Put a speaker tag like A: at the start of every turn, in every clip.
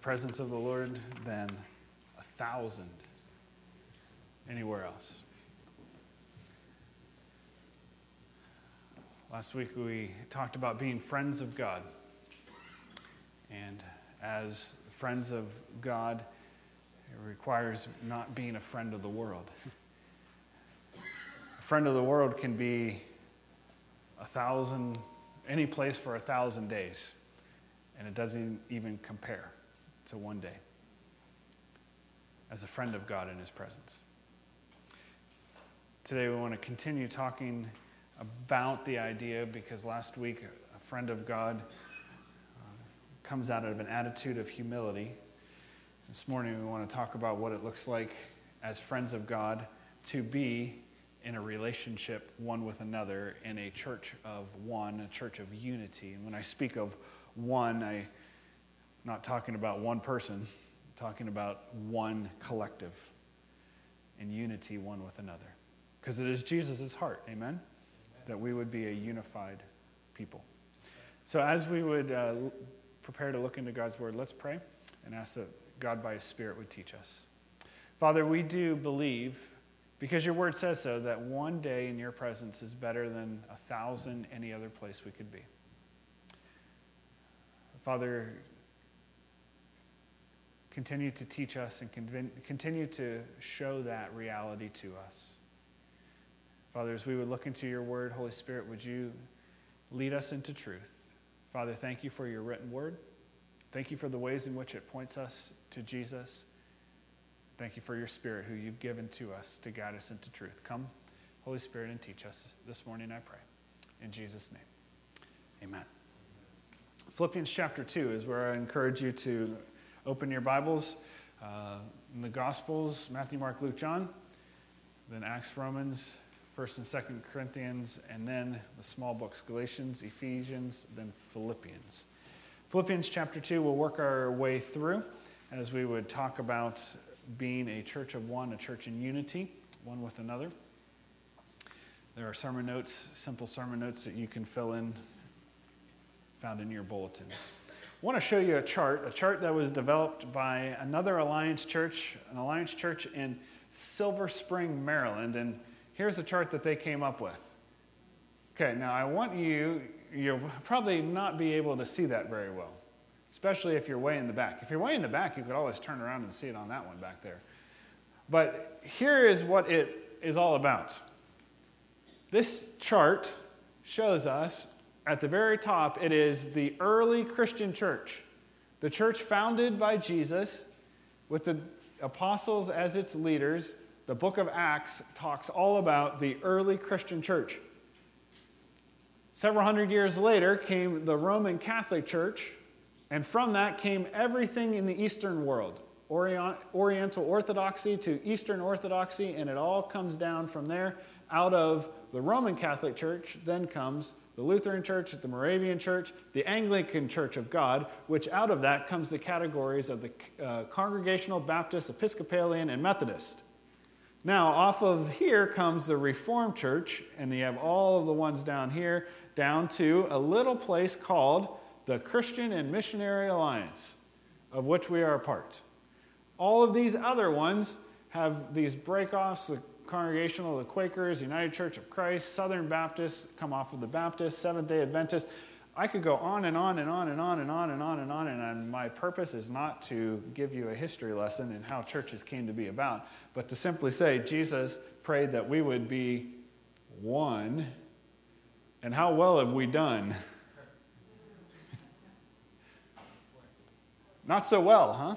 A: presence of the Lord than 1,000 anywhere else. Last week we talked about being friends of God. And as friends of God, it requires not being a friend of the world. A friend of the world can be 1,000, any place for 1,000 days, and it doesn't even compare to one day as a friend of God in His presence. Today we want to continue talking about the idea, because last week a friend of God comes out of an attitude of humility. This morning we want to talk about what it looks like as friends of God to be in a relationship one with another in a church of one, a church of unity. And when I speak of one, I'm not talking about one person, I'm talking about one collective in unity one with another. Because it is Jesus' heart, amen? That we would be a unified people. So as we would prepare to look into God's Word, let's pray and ask that God by His Spirit would teach us. Father, we do believe, because your Word says so, that one day in your presence is better than 1,000 any other place we could be. Father, continue to teach us and continue to show that reality to us. Father, as we would look into your word, Holy Spirit, would you lead us into truth? Father, thank you for your written word. Thank you for the ways in which it points us to Jesus. Thank you for your Spirit who you've given to us to guide us into truth. Come, Holy Spirit, and teach us this morning, I pray. In Jesus' name, amen. Philippians chapter 2 is where I encourage you to open your Bibles. In the Gospels, Matthew, Mark, Luke, John, then Acts, Romans, 1st and 2nd Corinthians, and then the small books, Galatians, Ephesians, then Philippians. Philippians chapter 2, we'll work our way through as we would talk about being a church of one, a church in unity, one with another. There are sermon notes, simple sermon notes that you can fill in, found in your bulletins. I want to show you a chart that was developed by another Alliance church, an Alliance church in Silver Spring, Maryland, and here's a chart that they came up with. Okay, now I want you'll probably not be able to see that very well, especially if you're way in the back. If you're way in the back, you could always turn around and see it on that one back there. But here is what it is all about. This chart shows us at the very top, it is the early Christian church, the church founded by Jesus with the apostles as its leaders. The book of Acts talks all about the early Christian church. Several hundred years later came the Roman Catholic Church, and from that came everything in the Eastern world, Oriental Orthodoxy to Eastern Orthodoxy, and it all comes down from there. Out of the Roman Catholic Church then comes the Lutheran Church, the Moravian Church, the Anglican Church of God, which out of that comes the categories of the Congregational, Baptist, Episcopalian, and Methodist. Now, off of here comes the Reformed Church, and you have all of the ones down here, down to a little place called the Christian and Missionary Alliance, of which we are a part. All of these other ones have these break-offs, the Congregational, the Quakers, United Church of Christ, Southern Baptists, come off of the Baptists, Seventh-day Adventists. I could go on and on and on and on and on and on and on, and my purpose is not to give you a history lesson in how churches came to be about, but to simply say Jesus prayed that we would be one, and how well have we done? Not so well, huh?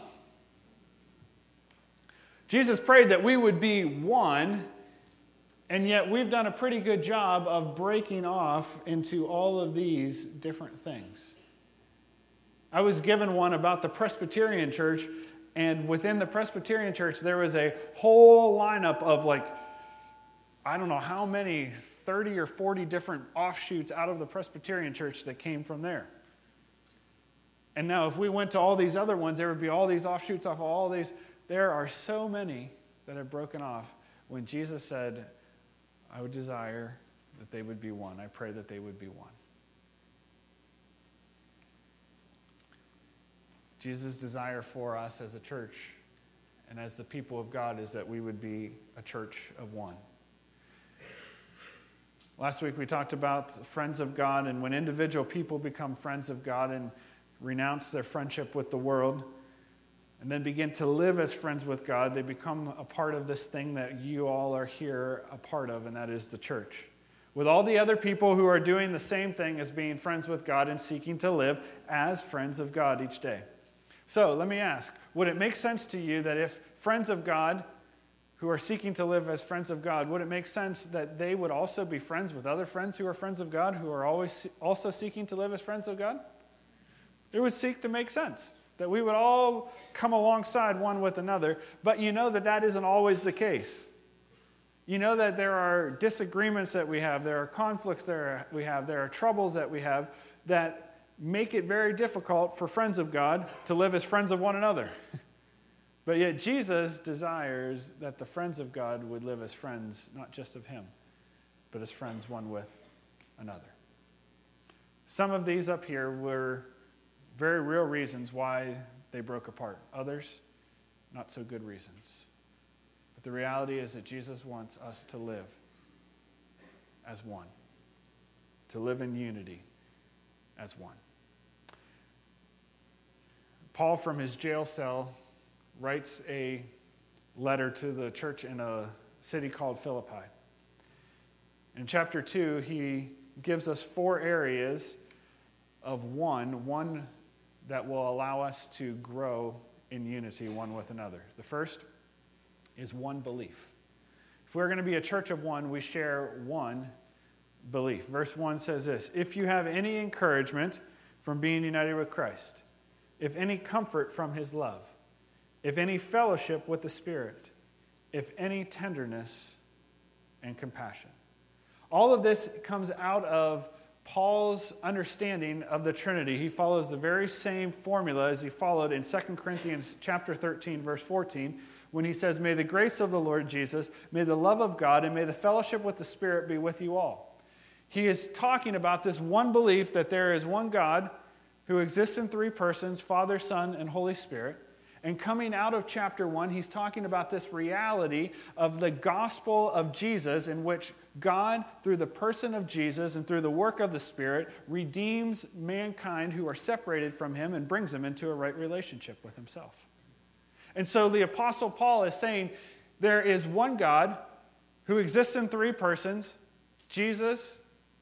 A: Jesus prayed that we would be one, and yet we've done a pretty good job of breaking off into all of these different things. I was given one about the Presbyterian Church, and within the Presbyterian Church there was a whole lineup of I don't know how many, 30 or 40 different offshoots out of the Presbyterian Church that came from there. And now if we went to all these other ones, there would be all these offshoots off of all these. There are so many that have broken off when Jesus said, I would desire that they would be one. I pray that they would be one. Jesus' desire for us as a church and as the people of God is that we would be a church of one. Last week we talked about friends of God, and when individual people become friends of God and renounce their friendship with the world and then begin to live as friends with God, they become a part of this thing that you all are here a part of, and that is the church. With all the other people who are doing the same thing as being friends with God and seeking to live as friends of God each day. So let me ask, would it make sense to you that if friends of God who are seeking to live as friends of God, would it make sense that they would also be friends with other friends who are friends of God, who are always also seeking to live as friends of God? It would seek to make sense, that we would all come alongside one with another, but you know that that isn't always the case. You know that there are disagreements that we have, there are conflicts that we have, there are troubles that we have that make it very difficult for friends of God to live as friends of one another. But yet Jesus desires that the friends of God would live as friends, not just of him, but as friends one with another. Some of these up here were very real reasons why they broke apart. Others, not so good reasons. But the reality is that Jesus wants us to live as one, to live in unity as one. Paul, from his jail cell, writes a letter to the church in a city called Philippi. In chapter 2, he gives us 4 areas of one that will allow us to grow in unity one with another. The first is one belief. If we're going to be a church of one, we share one belief. Verse 1 says this: if you have any encouragement from being united with Christ, if any comfort from his love, if any fellowship with the Spirit, if any tenderness and compassion. All of this comes out of Paul's understanding of the Trinity. He follows the very same formula as he followed in 2 Corinthians chapter 13, verse 14, when he says, "May the grace of the Lord Jesus, may the love of God, and may the fellowship with the Spirit be with you all." He is talking about this one belief that there is one God who exists in 3 persons, Father, Son, and Holy Spirit. And coming out of chapter 1, he's talking about this reality of the gospel of Jesus, in which God, through the person of Jesus and through the work of the Spirit, redeems mankind who are separated from him and brings them into a right relationship with himself. And so the Apostle Paul is saying there is one God who exists in 3 persons, Jesus,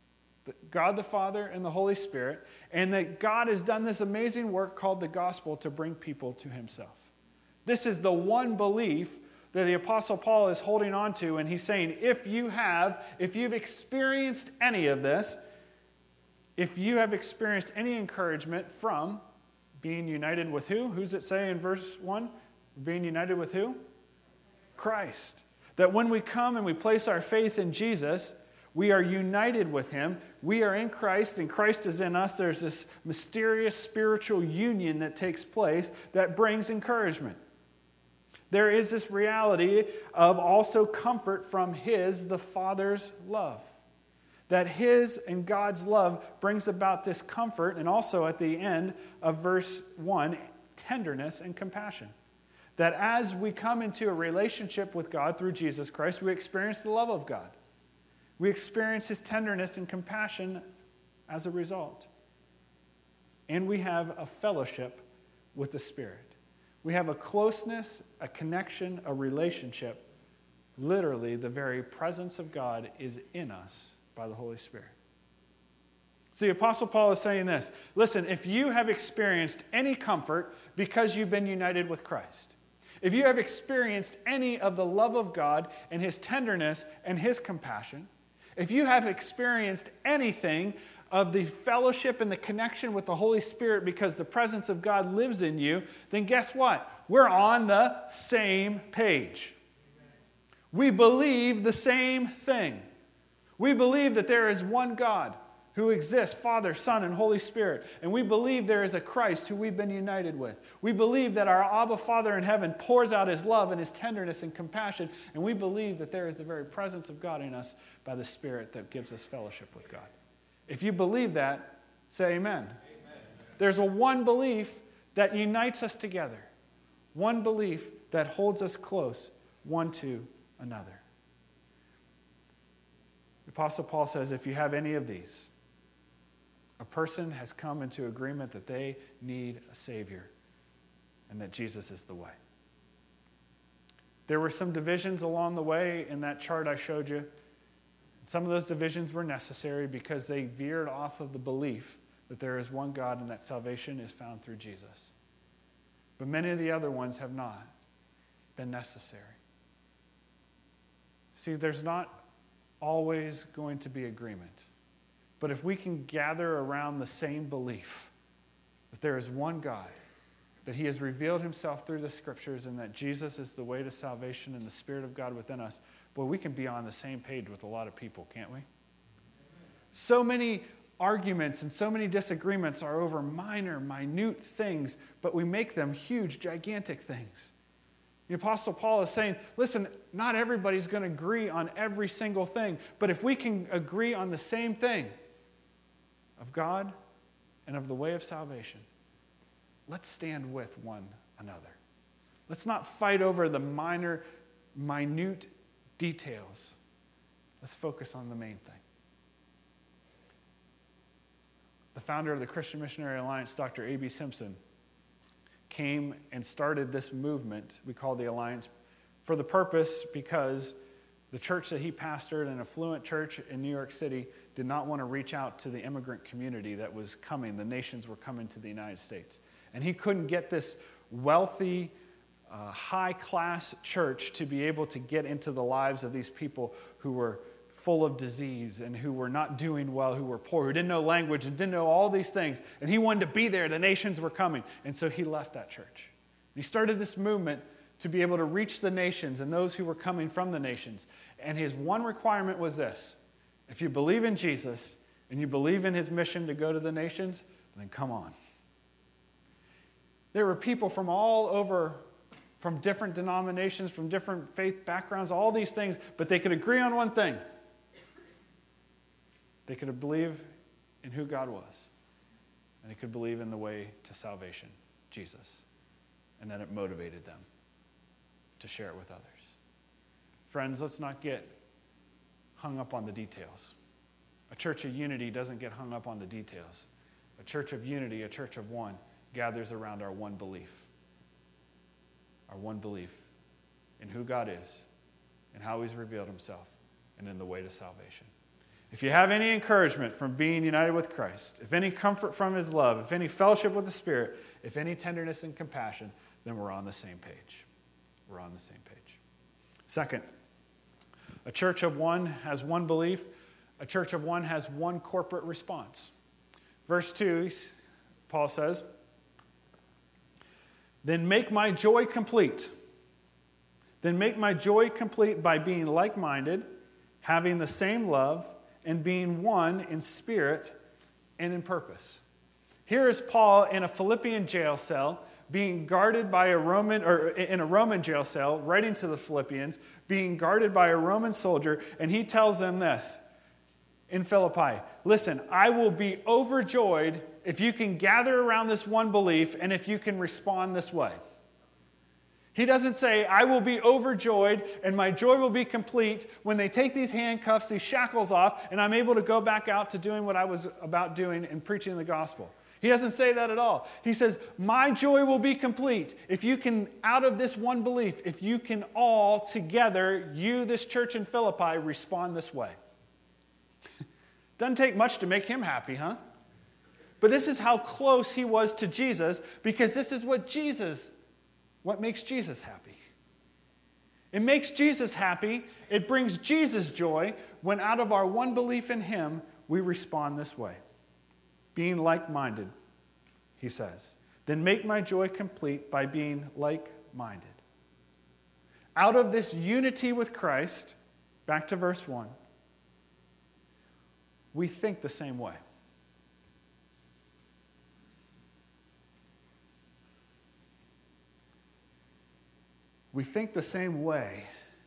A: God the Father, and the Holy Spirit, and that God has done this amazing work called the gospel to bring people to himself. This is the one belief that the Apostle Paul is holding on to, and he's saying, if you've experienced any of this, if you have experienced any encouragement from being united with who? Who's it say in verse 1? Being united with who? Christ. That when we come and we place our faith in Jesus, we are united with him. We are in Christ, and Christ is in us. There's this mysterious spiritual union that takes place that brings encouragement. There is this reality of also comfort from the Father's love. That his and God's love brings about this comfort, and also at the end of verse 1, tenderness and compassion. That as we come into a relationship with God through Jesus Christ, we experience the love of God. We experience his tenderness and compassion as a result. And we have a fellowship with the Spirit. We have a closeness, a connection, a relationship. Literally, the very presence of God is in us by the Holy Spirit. So the Apostle Paul is saying this: listen, if you have experienced any comfort because you've been united with Christ, if you have experienced any of the love of God and his tenderness and his compassion, if you have experienced anything of the fellowship and the connection with the Holy Spirit because the presence of God lives in you, then guess what? We're on the same page. We believe the same thing. We believe that there is one God who exists, Father, Son, and Holy Spirit. And we believe there is a Christ who we've been united with. We believe that our Abba Father in heaven pours out his love and his tenderness and compassion. And we believe that there is the very presence of God in us by the Spirit that gives us fellowship with God. If you believe that, say amen. Amen. There's a one belief that unites us together, one belief that holds us close one to another. The Apostle Paul says, if you have any of these, a person has come into agreement that they need a Savior and that Jesus is the way. There were some divisions along the way in that chart I showed you. Some of those divisions were necessary because they veered off of the belief that there is one God and that salvation is found through Jesus. But many of the other ones have not been necessary. See, there's not always going to be agreement. But if we can gather around the same belief that there is one God, that he has revealed himself through the Scriptures, and that Jesus is the way to salvation and the Spirit of God within us, boy, we can be on the same page with a lot of people, can't we? So many arguments and so many disagreements are over minor, minute things, but we make them huge, gigantic things. The Apostle Paul is saying, listen, not everybody's going to agree on every single thing, but if we can agree on the same thing of God and of the way of salvation, let's stand with one another. Let's not fight over the minor, minute details. Let's focus on the main thing. The founder of the Christian Missionary Alliance, Dr. A.B. Simpson, came and started this movement we call the Alliance for the purpose because the church that he pastored, an affluent church in New York City, did not want to reach out to the immigrant community that was coming. The nations were coming to the United States. And he couldn't get this wealthy, high-class church to be able to get into the lives of these people who were full of disease and who were not doing well, who were poor, who didn't know language and didn't know all these things. And he wanted to be there. The nations were coming. And so he left that church. And he started this movement to be able to reach the nations and those who were coming from the nations. And his one requirement was this: if you believe in Jesus and you believe in his mission to go to the nations, then come on. There were people from all over, from different denominations, from different faith backgrounds, all these things, but they could agree on one thing. They could believe in who God was, and they could believe in the way to salvation, Jesus, and then it motivated them to share it with others. Friends, let's not get hung up on the details. A church of unity doesn't get hung up on the details. A church of unity, a church of one, gathers around our one belief in who God is and how he's revealed himself and in the way to salvation. If you have any encouragement from being united with Christ, if any comfort from his love, if any fellowship with the Spirit, if any tenderness and compassion, then we're on the same page. We're on the same page. Second, a church of one has one belief. A church of one has one corporate response. Verse 2, Paul says, Then make my joy complete. Then make my joy complete by being like-minded, having the same love, and being one in spirit and in purpose. Here is Paul in a Philippian jail cell, being guarded by in a Roman jail cell, writing to the Philippians, being guarded by a Roman soldier, and he tells them this in Philippi: listen, I will be overjoyed if you can gather around this one belief and if you can respond this way. He doesn't say, I will be overjoyed and my joy will be complete when they take these handcuffs, these shackles off, and I'm able to go back out to doing what I was about doing and preaching the gospel. He doesn't say that at all. He says, my joy will be complete if you can, out of this one belief, if you can all together, you, this church in Philippi, respond this way. Doesn't take much to make him happy, huh? But this is how close he was to Jesus, because this is what makes Jesus happy. It makes Jesus happy. It brings Jesus joy when out of our one belief in him, we respond this way. Being like-minded, he says. Then make my joy complete by being like-minded. Out of this unity with Christ, back to verse 1, we think the same way. We think the same way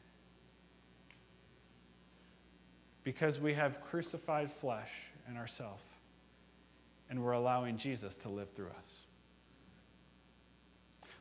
A: because we have crucified flesh in ourselves, and we're allowing Jesus to live through us.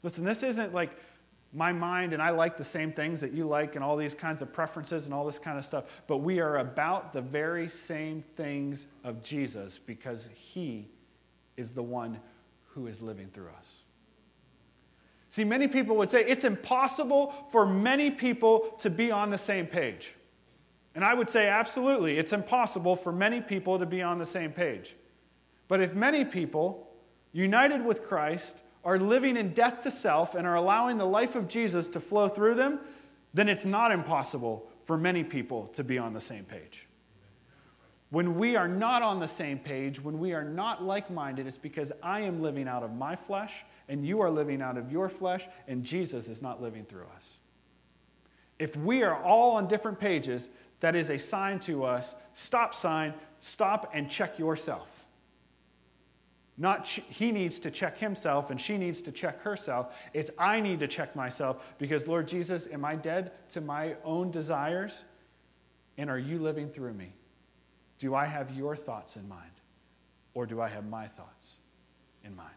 A: Listen, this isn't like my mind and I like the same things that you like and all these kinds of preferences and all this kind of stuff, but we are about the very same things of Jesus because he is the one who is living through us. See, many people would say it's impossible for many people to be on the same page. And I would say absolutely, it's impossible for many people to be on the same page. But if many people, united with Christ, are living in death to self and are allowing the life of Jesus to flow through them, then it's not impossible for many people to be on the same page. When we are not on the same page, when we are not like-minded, it's because I am living out of my flesh and you are living out of your flesh and Jesus is not living through us. If we are all on different pages, that is a sign to us, stop and check yourself. Not he needs to check himself and she needs to check herself. It's I need to check myself because, Lord Jesus, am I dead to my own desires? And are you living through me? Do I have your thoughts in mind? Or do I have my thoughts in mind?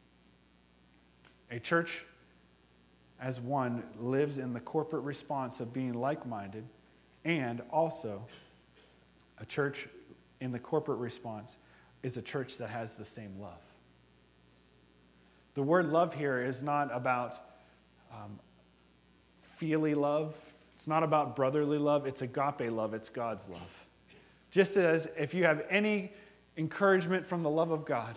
A: A church as one lives in the corporate response of being like-minded, and also a church in the corporate response is a church that has the same love. The word love here is not about feely love. It's not about brotherly love. It's agape love. It's God's love. Just as if you have any encouragement from the love of God,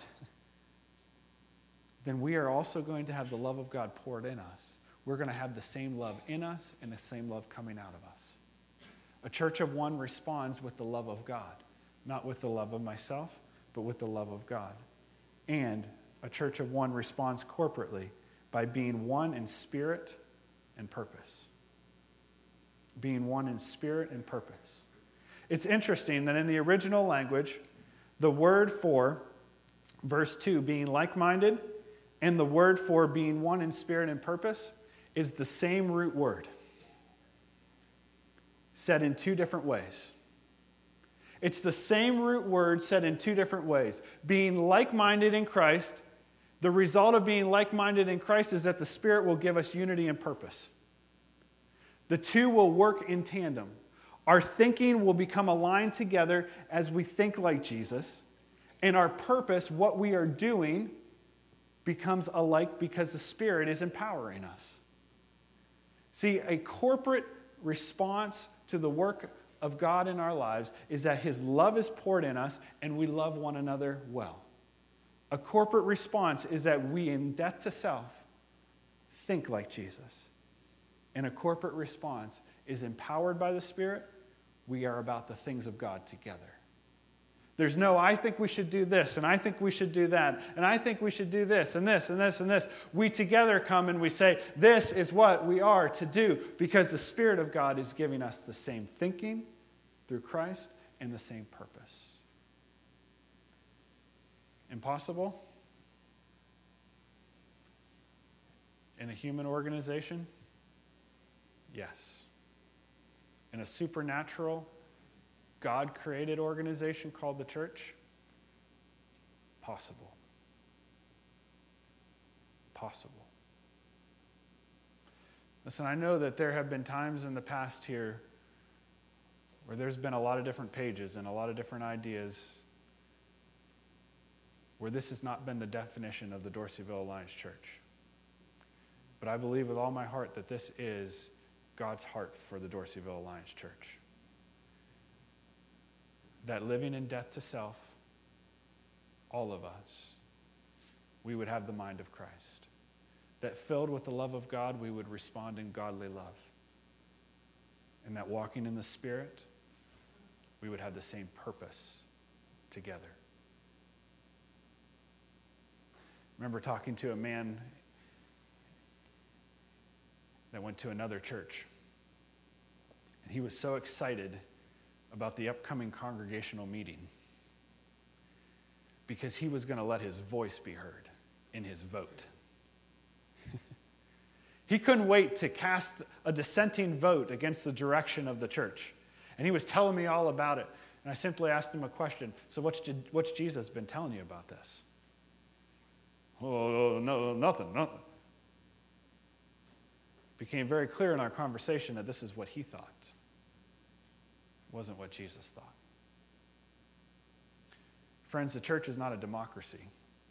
A: then we are also going to have the love of God poured in us. We're going to have the same love in us and the same love coming out of us. A church of one responds with the love of God, not with the love of myself, but with the love of God. And a church of one responds corporately by being one in spirit and purpose. Being one in spirit and purpose. It's interesting that in the original language, the word for verse 2, being like-minded, and the word for being one in spirit and purpose is the same root word, said in two different ways. It's the same root word said in two different ways. Being like-minded in Christ, the result of being like-minded in Christ is that the Spirit will give us unity and purpose. The two will work in tandem. Our thinking will become aligned together as we think like Jesus, and our purpose, what we are doing, becomes alike because the Spirit is empowering us. See, a corporate response to the work of God in our lives is that His love is poured in us and we love one another well. A corporate response is that we, in death to self, think like Jesus. And a corporate response is empowered by the Spirit. We are about the things of God together. There's no, I think we should do this, and I think we should do that, and I think we should do this, and this, and this, and this. We together come and we say, this is what we are to do, because the Spirit of God is giving us the same thinking through Christ and the same purpose. Impossible? In a human organization? Yes. In a supernatural, God-created organization called the church? Possible. Possible. Listen, I know that there have been times in the past here where there's been a lot of different pages and a lot of different ideas where this has not been the definition of the Dorseyville Alliance Church. But I believe with all my heart that this is God's heart for the Dorseyville Alliance Church. That living in death to self, all of us, we would have the mind of Christ. That filled with the love of God, we would respond in godly love. And that walking in the Spirit, we would have the same purpose together. I remember talking to a man that went to another church. And he was so excited about the upcoming congregational meeting because he was going to let his voice be heard in his vote. He couldn't wait to cast a dissenting vote against the direction of the church. And he was telling me all about it. And I simply asked him a question. So what's Jesus been telling you about this? Oh, no, nothing. became very clear in our conversation that this is what he thought. It wasn't what Jesus thought. Friends, the church is not a democracy.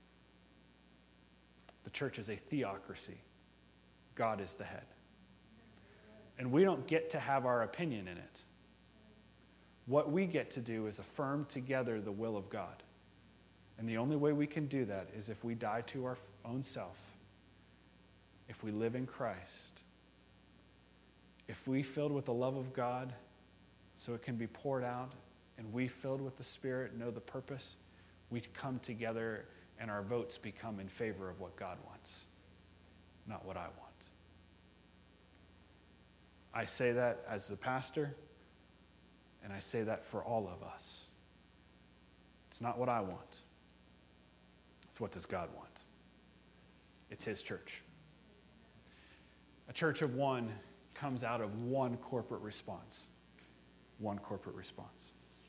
A: The church is a theocracy. God is the head. And we don't get to have our opinion in it. What we get to do is affirm together the will of God. And the only way we can do that is if we die to our own self, if we live in Christ, if we filled with the love of God so it can be poured out, and we filled with the Spirit know the purpose, we come together and our votes become in favor of what God wants, not what I want. I say that as the pastor, and I say that for all of us. It's not what I want. It's what does God want. It's his church. A church of one comes out of one corporate response. One corporate response.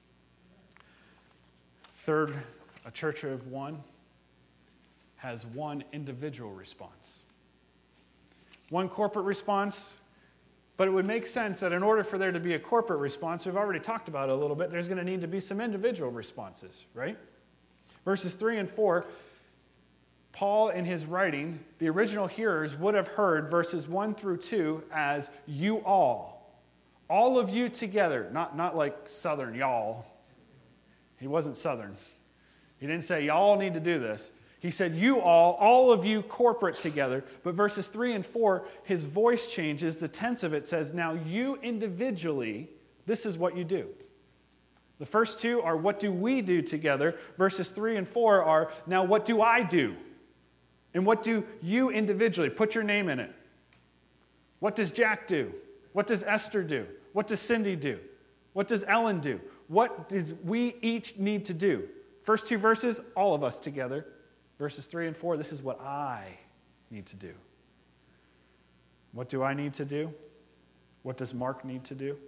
A: Third, a church of one has one individual response. One corporate response, but it would make sense that in order for there to be a corporate response, we've already talked about it a little bit, there's going to need to be some individual responses, right? Verses 3 and 4, Paul, in his writing, the original hearers would have heard verses 1 through 2 as you all of you together, not like Southern y'all. He wasn't Southern. He didn't say y'all need to do this. He said you all of you corporate together. But verses 3 and 4, his voice changes. The tense of it says, now you individually, this is what you do. The first two are what do we do together. Verses 3 and 4 are now what do I do? And what do you individually? Put your name in it. What does Jack do? What does Esther do? What does Cindy do? What does Ellen do? What does we each need to do? First two verses, all of us together. Verses 3 and 4, this is what I need to do. What do I need to do? What does Mark need to do?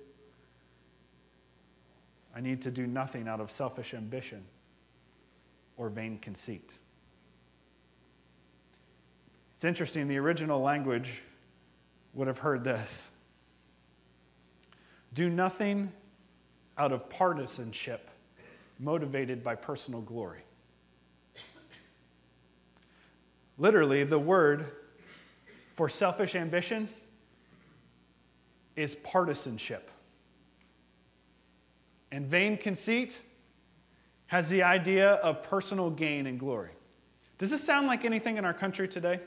A: I need to do nothing out of selfish ambition or vain conceit. It's interesting, the original language would have heard this. Do nothing out of partisanship motivated by personal glory. Literally, the word for selfish ambition is partisanship. And vain conceit has the idea of personal gain and glory. Does this sound like anything in our country today?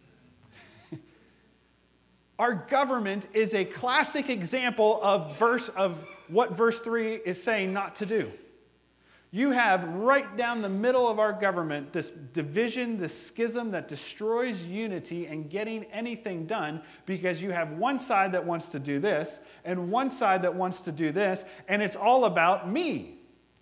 A: Our government is a classic example of what verse 3 is saying not to do. You have right down the middle of our government this division, this schism that destroys unity and getting anything done because you have one side that wants to do this and one side that wants to do this, and it's all about me.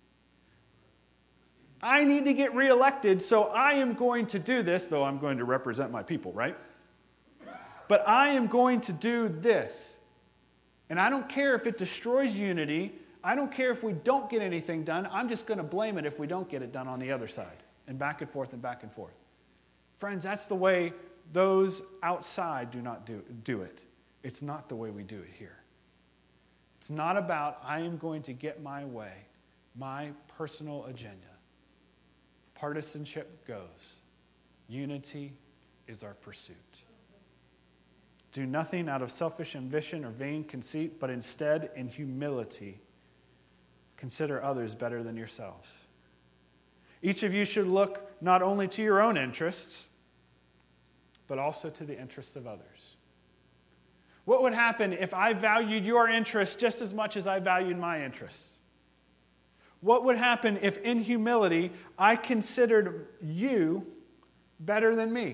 A: I need to get reelected, so I am going to do this, though I'm going to represent my people, right? But I am going to do this. And I don't care if it destroys unity. I don't care if we don't get anything done. I'm just going to blame it if we don't get it done on the other side. And back and forth and back and forth. Friends, that's the way those outside do not do it. It's not the way we do it here. It's not about I am going to get my way, my personal agenda. Partisanship goes. Unity is our pursuit. Do nothing out of selfish ambition or vain conceit, but instead, in humility, consider others better than yourselves. Each of you should look not only to your own interests, but also to the interests of others. What would happen if I valued your interests just as much as I valued my interests? What would happen if, in humility, I considered you better than me?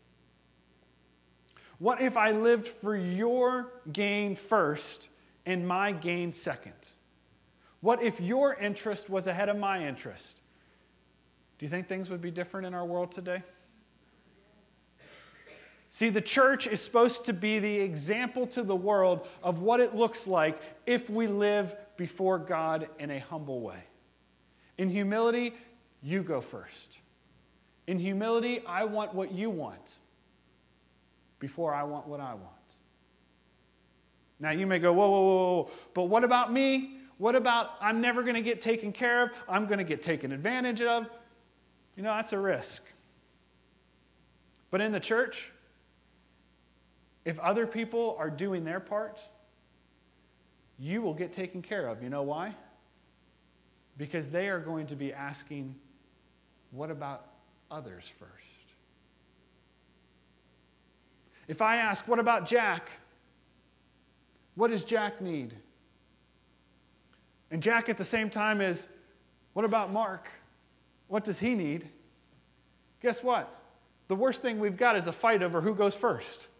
A: What if I lived for your gain first and my gain second? What if your interest was ahead of my interest? Do you think things would be different in our world today? See, the church is supposed to be the example to the world of what it looks like if we live before God in a humble way. In humility, you go first. In humility, I want what you want before I want what I want. Now you may go, whoa, whoa, whoa, whoa, but what about me? What about I'm never going to get taken care of? I'm going to get taken advantage of? That's a risk. But in the church, if other people are doing their part, you will get taken care of. You know why? Because they are going to be asking, what about others first? If I ask, what about Jack? What does Jack need? And Jack at the same time is, what about Mark? What does he need? Guess what? The worst thing we've got is a fight over who goes first.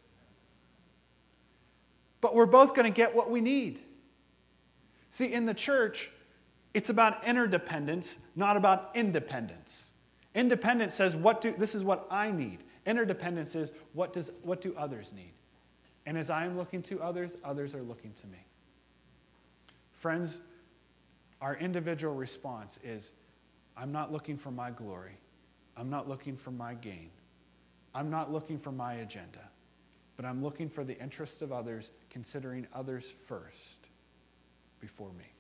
A: But we're both going to get what we need. See, in the church, it's about interdependence, not about independence. Independence says, this is what I need. Interdependence is, what do others need? And as I am looking to others, others are looking to me. Friends, our individual response is, I'm not looking for my glory. I'm not looking for my gain. I'm not looking for my agenda. But I'm looking for the interest of others, considering others first before me.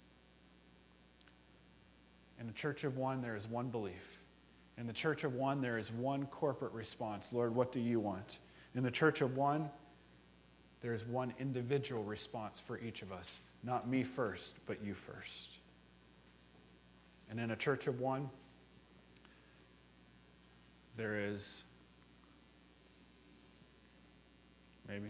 A: In the church of one, there is one belief. In the church of one, there is one corporate response. Lord, what do you want? In the church of one, there is one individual response for each of us. Not me first, but you first. And in a church of one, there is maybe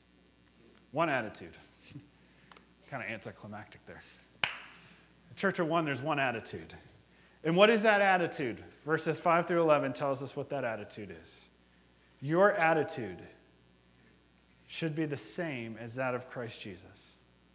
A: one attitude. Kind of anticlimactic there. The church of one, there's one attitude. And what is that attitude? Verses 5 through 11 tells us what that attitude is. Your attitude should be the same as that of Christ Jesus,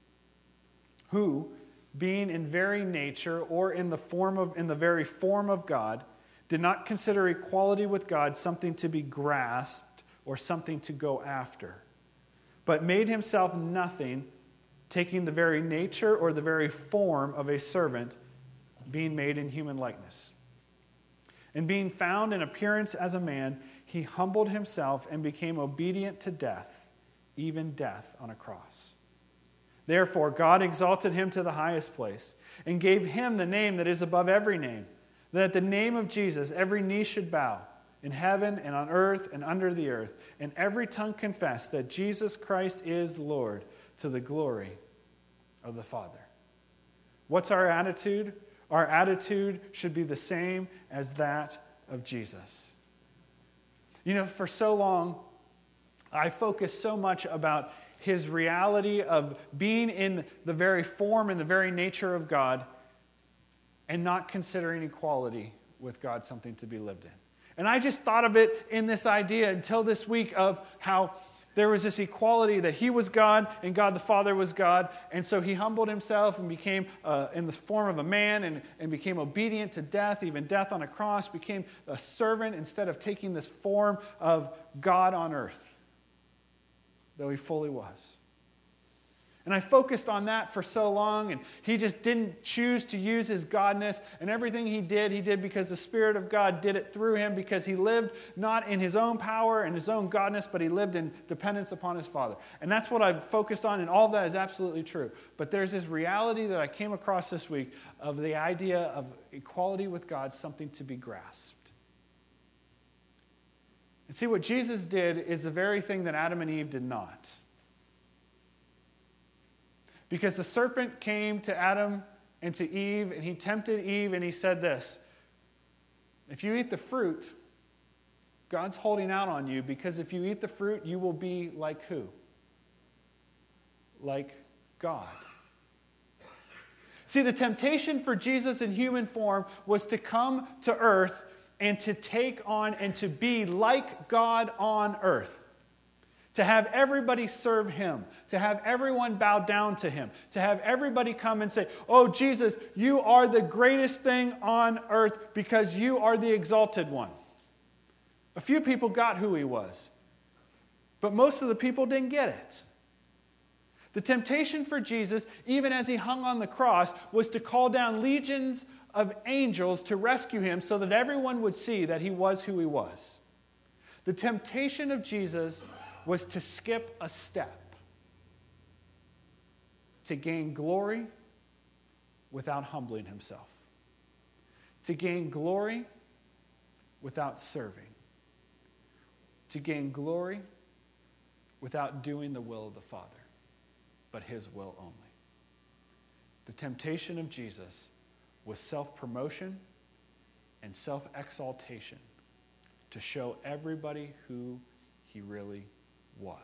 A: who, being in very nature or in the very form of God, did not consider equality with God something to be grasped or something to go after, but made himself nothing, taking the very nature or the very form of a servant, being made in human likeness. And being found in appearance as a man, he humbled himself and became obedient to death, even death on a cross. Therefore, God exalted him to the highest place and gave him the name that is above every name, that at the name of Jesus every knee should bow, in heaven and on earth and under the earth, and every tongue confess that Jesus Christ is Lord, to the glory of the Father. What's our attitude? Our attitude should be the same as that of Jesus. For so long, I focused so much about his reality of being in the very form and the very nature of God and not considering equality with God something to be lived in. And I just thought of it in this idea until this week of how there was this equality that he was God and God the Father was God. And so he humbled himself and became in the form of a man and became obedient to death, even death on a cross, became a servant instead of taking this form of God on earth, though he fully was. And I focused on that for so long, and he just didn't choose to use his godness, and everything he did because the Spirit of God did it through him, because he lived not in his own power and his own godness, but he lived in dependence upon his Father. And that's what I've focused on, and all that is absolutely true. But there's this reality that I came across this week of the idea of equality with God, something to be grasped. And see, what Jesus did is the very thing that Adam and Eve did not. Because the serpent came to Adam and to Eve, and he tempted Eve, and he said this: if you eat the fruit, God's holding out on you, because if you eat the fruit, you will be like who? Like God. See, the temptation for Jesus in human form was to come to earth and to take on and to be like God on earth. To have everybody serve him, to have everyone bow down to him, to have everybody come and say, oh, Jesus, you are the greatest thing on earth because you are the exalted one. A few people got who he was, but most of the people didn't get it. The temptation for Jesus, even as he hung on the cross, was to call down legions of angels to rescue him so that everyone would see that he was who he was. The temptation of Jesus was to skip a step. to gain glory without humbling himself, to gain glory without serving, to gain glory without doing the will of the Father, but his will only. The temptation of Jesus was self-promotion and self-exaltation to show everybody who he really was.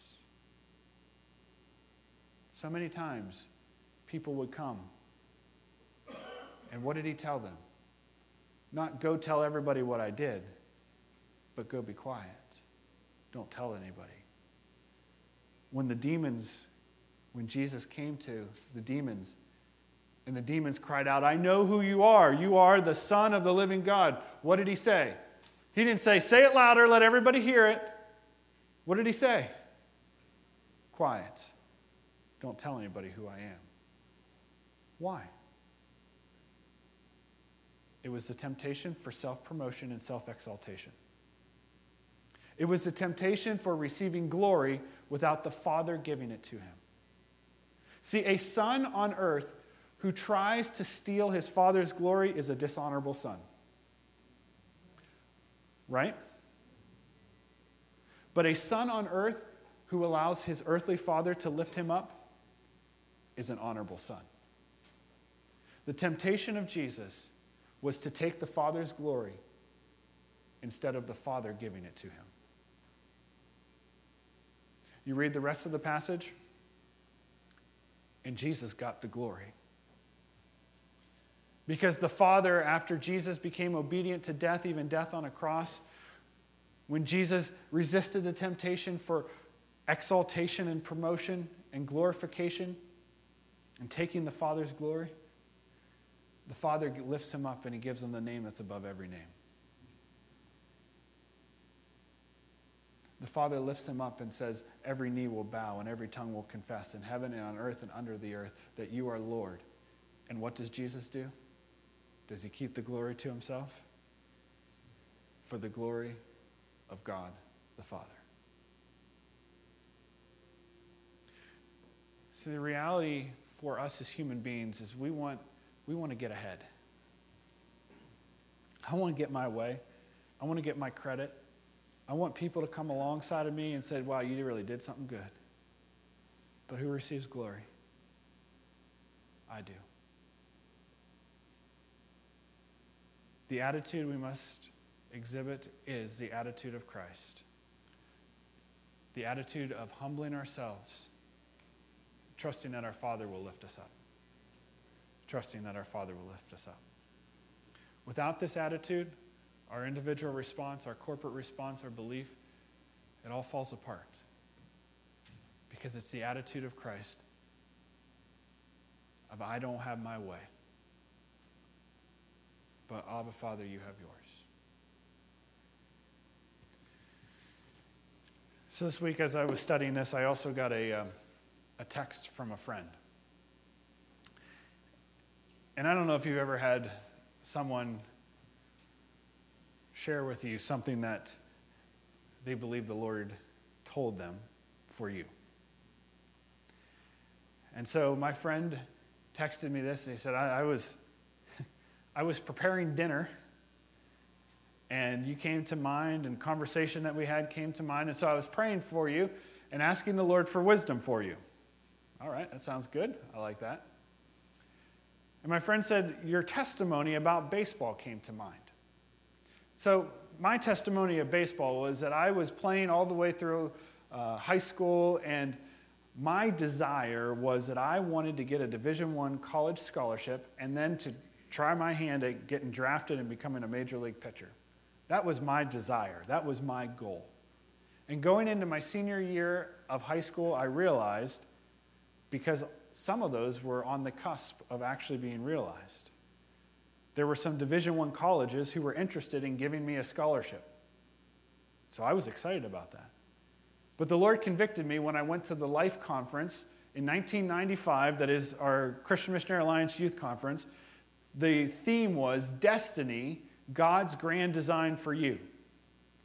A: So many times, people would come, and what did he tell them? Not go tell everybody what I did, but go be quiet. Don't tell anybody. When Jesus came to the demons, and the demons cried out, I know who you are. You are the Son of the living God. What did he say? He didn't say it louder, let everybody hear it. What did he say? Quiet. Don't tell anybody who I am. Why? It was the temptation for self-promotion and self-exaltation. It was the temptation for receiving glory without the Father giving it to him. See, a son on earth who tries to steal his father's glory is a dishonorable son. Right? But a son on earth who allows his earthly father to lift him up is an honorable son. The temptation of Jesus was to take the Father's glory instead of the Father giving it to him. You read the rest of the passage, and Jesus got the glory. Because the Father, after Jesus became obedient to death, even death on a cross, when Jesus resisted the temptation for exaltation and promotion and glorification and taking the Father's glory, the Father lifts him up and he gives him the name that's above every name. The Father lifts him up and says, every knee will bow and every tongue will confess in heaven and on earth and under the earth that you are Lord. And what does Jesus do? Does he keep the glory to himself? For the glory of God the Father. See, the reality for us as human beings is we want to get ahead. I want to get my way. I want to get my credit. I want people to come alongside of me and say, wow, you really did something good. But who receives glory? I do. The attitude we must exhibit is the attitude of Christ. The attitude of humbling ourselves, trusting that our Father will lift us up. Trusting that our Father will lift us up. Without this attitude, our individual response, our corporate response, our belief, it all falls apart. Because it's the attitude of Christ of I don't have my way, but Abba, Father, you have yours. So this week as I was studying this, I also got a text from a friend. And I don't know if you've ever had someone share with you something that they believe the Lord told them for you. And so my friend texted me this, and he said, I was preparing dinner, and you came to mind, and conversation that we had came to mind, and so I was praying for you and asking the Lord for wisdom for you. All right, that sounds good. I like that. And my friend said, your testimony about baseball came to mind. So my testimony of baseball was that I was playing all the way through high school, and my desire was that I wanted to get a Division I college scholarship and then to try my hand at getting drafted and becoming a major league pitcher. That was my desire. That was my goal. And going into my senior year of high school, I realized, because some of those were on the cusp of actually being realized, there were some Division I colleges who were interested in giving me a scholarship. So I was excited about that. But the Lord convicted me when I went to the Life Conference in 1995, that is our Christian Missionary Alliance Youth Conference. The theme was Destiny, God's Grand Design for You.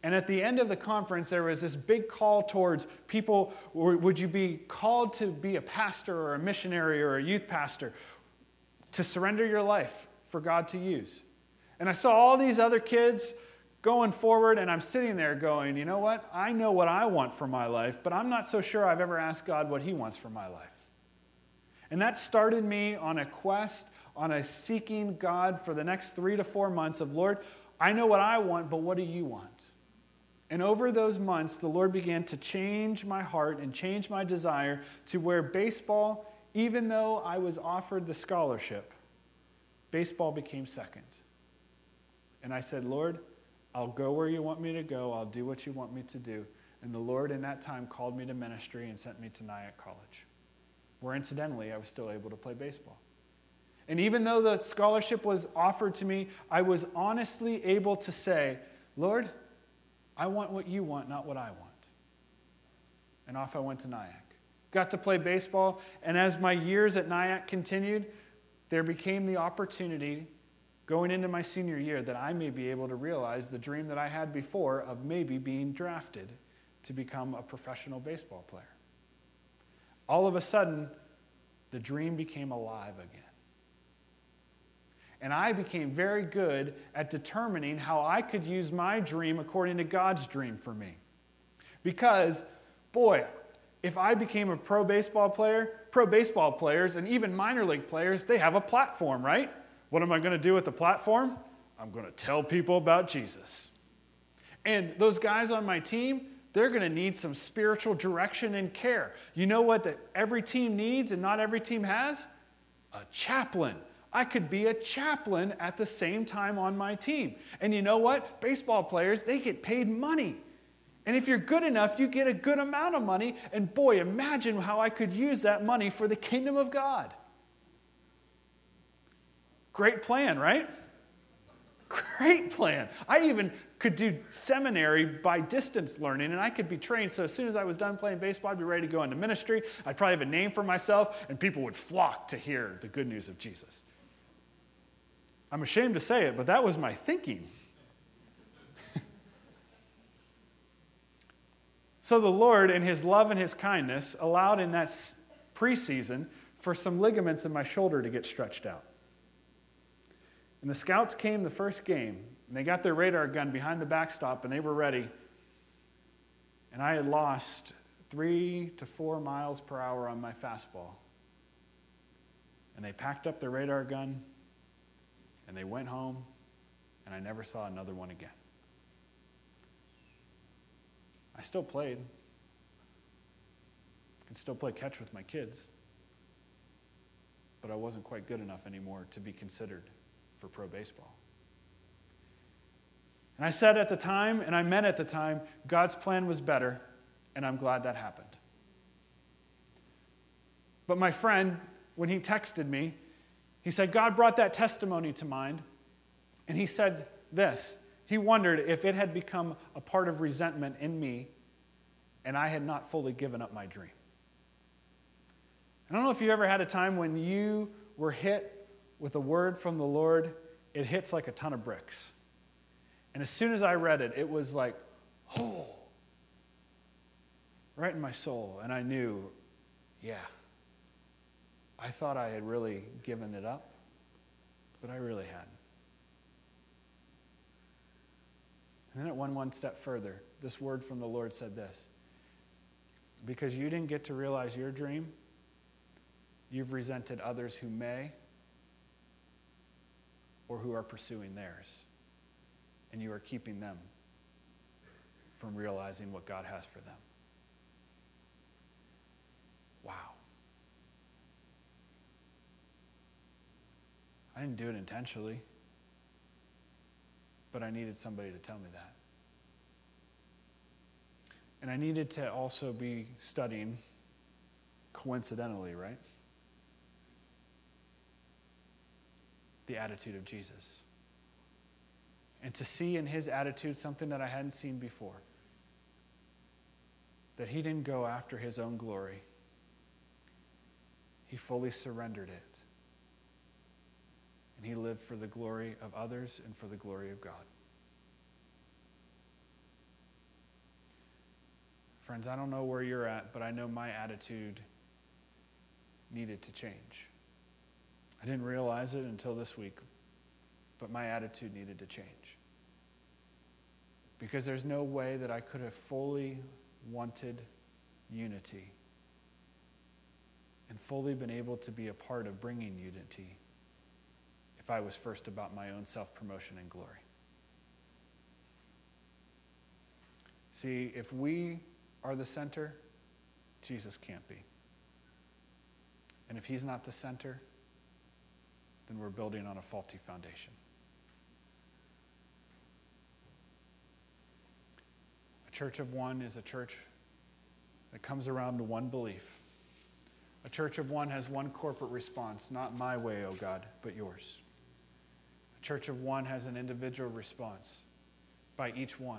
A: And at the end of the conference, there was this big call towards people, would you be called to be a pastor or a missionary or a youth pastor, to surrender your life for God to use? And I saw all these other kids going forward, and I'm sitting there going, you know what? I know what I want for my life, but I'm not so sure I've ever asked God what he wants for my life. And that started me on a quest, on a seeking God for the next 3 to 4 months of, Lord, I know what I want, but what do you want? And over those months, the Lord began to change my heart and change my desire to where baseball, even though I was offered the scholarship, baseball became second. And I said, Lord, I'll go where you want me to go. I'll do what you want me to do. And the Lord in that time called me to ministry and sent me to Nyack College, where incidentally I was still able to play baseball. And even though the scholarship was offered to me, I was honestly able to say, Lord, I want what you want, not what I want. And off I went to Nyack. Got to play baseball, and as my years at Nyack continued, there became the opportunity going into my senior year that I may be able to realize the dream that I had before of maybe being drafted to become a professional baseball player. All of a sudden, the dream became alive again. And I became very good at determining how I could use my dream according to God's dream for me. Because, boy, if I became a pro baseball players and even minor league players, they have a platform, right? What am I going to do with the platform? I'm going to tell people about Jesus. And those guys on my team, they're going to need some spiritual direction and care. You know what that every team needs and not every team has? A chaplain. I could be a chaplain at the same time on my team. And you know what? Baseball players, they get paid money. And if you're good enough, you get a good amount of money. And boy, imagine how I could use that money for the kingdom of God. Great plan, right? Great plan. I even could do seminary by distance learning, and I could be trained. So as soon as I was done playing baseball, I'd be ready to go into ministry. I'd probably have a name for myself, and people would flock to hear the good news of Jesus. I'm ashamed to say it, but that was my thinking. So the Lord, in his love and his kindness, allowed in that preseason for some ligaments in my shoulder to get stretched out. And the scouts came the first game, and they got their radar gun behind the backstop, and they were ready. And I had lost 3 to 4 miles per hour on my fastball. And they packed up their radar gun, and they went home, and I never saw another one again. I still played. I could still play catch with my kids. But I wasn't quite good enough anymore to be considered for pro baseball. And I said at the time, and I meant at the time, God's plan was better, and I'm glad that happened. But my friend, when he texted me, he said, God brought that testimony to mind, and he said this. He wondered if it had become a part of resentment in me, and I had not fully given up my dream. I don't know if you ever had a time when you were hit with a word from the Lord, it hits like a ton of bricks. And as soon as I read it, it was like, oh, right in my soul. And I knew, yeah, I thought I had really given it up, but I really hadn't. And then it went one step further. This word from the Lord said this: because you didn't get to realize your dream, you've resented others who may or who are pursuing theirs. And you are keeping them from realizing what God has for them. Wow. I didn't do it intentionally, but I needed somebody to tell me that. And I needed to also be studying, coincidentally, right? The attitude of Jesus. And to see in his attitude something that I hadn't seen before. That he didn't go after his own glory. He fully surrendered it. And he lived for the glory of others and for the glory of God. Friends, I don't know where you're at, but I know my attitude needed to change. I didn't realize it until this week, but my attitude needed to change. Because there's no way that I could have fully wanted unity and fully been able to be a part of bringing unity if I was first about my own self-promotion and glory. See, if we are the center, Jesus can't be. And if he's not the center, then we're building on a faulty foundation. A church of one is a church that comes around to one belief. A church of one has one corporate response, not my way, O God, but yours. A church of one has an individual response by each one,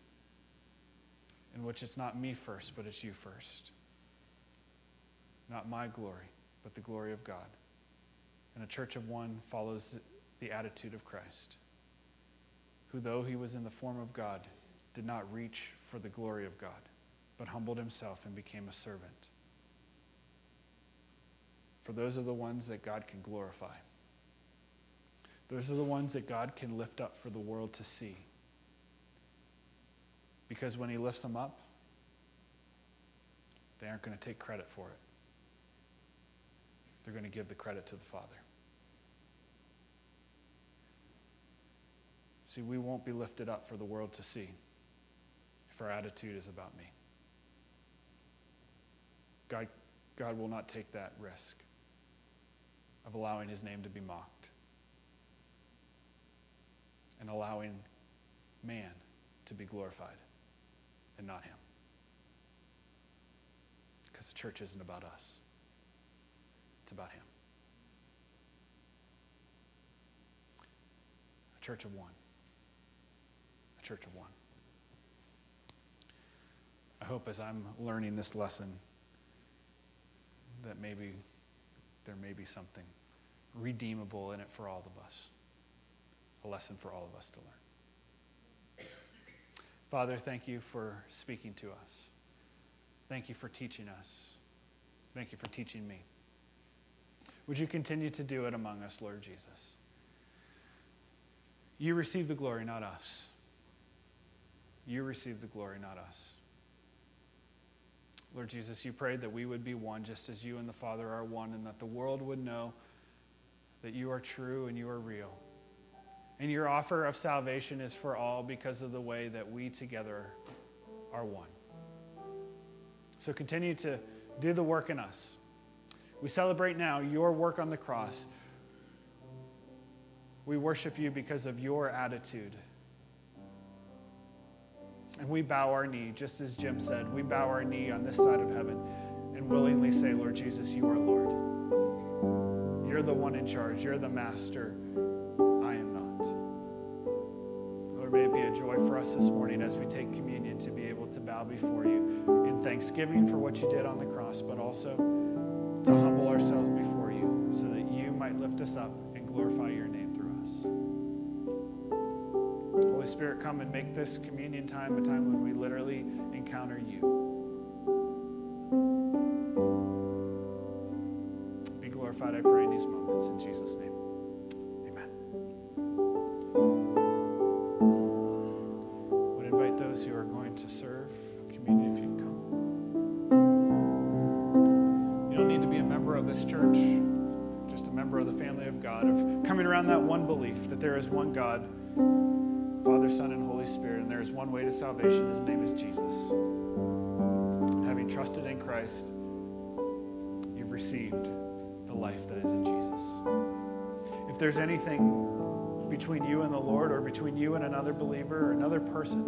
A: in which it's not me first, but it's you first. Not my glory, but the glory of God. And a church of one follows the attitude of Christ, who, though he was in the form of God, did not reach for the glory of God, but humbled himself and became a servant. For those are the ones that God can glorify. Those are the ones that God can lift up for the world to see. Because when he lifts them up, they aren't going to take credit for it. They're going to give the credit to the Father. See, we won't be lifted up for the world to see if our attitude is about me. God will not take that risk of allowing his name to be mocked and allowing man to be glorified and not him. Because the church isn't about us. It's about him. A church of one. A church of one. I hope as I'm learning this lesson that maybe there may be something redeemable in it for all of us. A lesson for all of us to learn. Father, thank you for speaking to us. Thank you for teaching us. Thank you for teaching me. Would you continue to do it among us, Lord Jesus? You receive the glory, not us. You receive the glory, not us. Lord Jesus, you prayed that we would be one just as you and the Father are one, and that the world would know that you are true and you are real. And your offer of salvation is for all because of the way that we together are one. So continue to do the work in us. We celebrate now your work on the cross. We worship you because of your attitude. And we bow our knee, just as Jim said, we bow our knee on this side of heaven and willingly say, Lord Jesus, you are Lord. You're the one in charge. You're the master. I am not. Lord, may it be a joy for us this morning as we take communion to be able to bow before you in thanksgiving for what you did on the cross, but also to humble ourselves before you so that you might lift us up and glorify your name through us. Holy Spirit, come and make this communion time a time when we literally encounter you. Be glorified, I pray, in these moments. In Jesus' name, amen. I would invite those who are going to serve communion if you'd come. You don't need to be a member of this church, just a member of the family of God, of coming around that one belief that there is one God, Father, Son, and Holy Spirit, and there is one way to salvation. His name is Jesus. And having trusted in Christ, you've received the life that is in Jesus. If there's anything between you and the Lord, or between you and another believer or another person,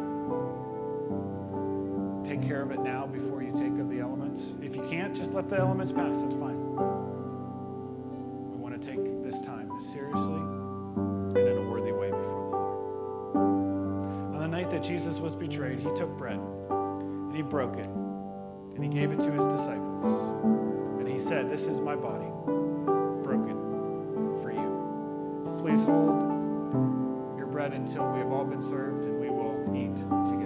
A: take care of it now before you take of the elements. If you can't, just let the elements pass. That's fine. We want to take this time seriously and in a worthy way before the Lord. On the night that Jesus was betrayed, he took bread and he broke it and he gave it to his disciples. And he said, "This is my body, broken for you. Please hold your bread until we have all been served, and we will eat together."